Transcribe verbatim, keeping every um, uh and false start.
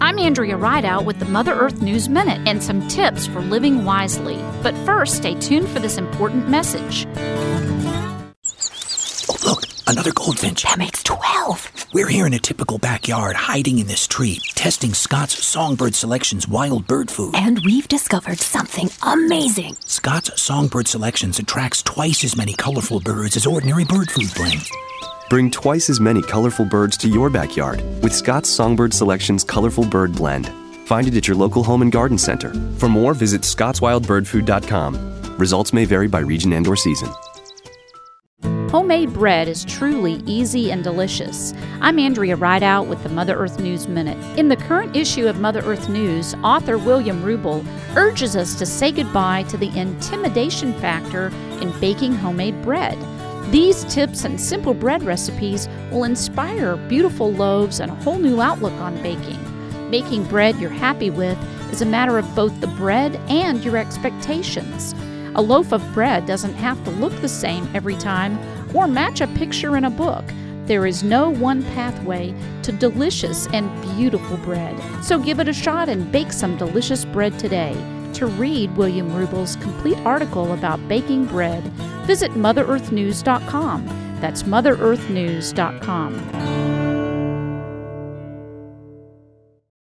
I'm Andrea Rideout with the Mother Earth News Minute and some tips for living wisely. But first, stay tuned for this important message. Oh, look, another goldfinch. That makes twelve. We're here in a typical backyard, hiding in this tree, testing Scott's Songbird Selections wild bird food. And we've discovered something amazing. Scott's Songbird Selections attracts twice as many colorful birds as ordinary bird food blend. Bring twice as many colorful birds to your backyard with Scott's Songbird Selections Colorful Bird Blend. Find it at your local home and garden center. For more, visit scotts wild bird food dot com. Results may vary by region and or season. Homemade bread is truly easy and delicious. I'm Andrea Rideout with the Mother Earth News Minute. In the current issue of Mother Earth News, author William Rubel urges us to say goodbye to the intimidation factor in baking homemade bread. These tips and simple bread recipes will inspire beautiful loaves and a whole new outlook on baking. Making bread you're happy with is a matter of both the bread and your expectations. A loaf of bread doesn't have to look the same every time or match a picture in a book. There is no one pathway to delicious and beautiful bread. So give it a shot and bake some delicious bread today. To read William Rubel's complete article about baking bread, visit mother earth news dot com. That's mother earth news dot com.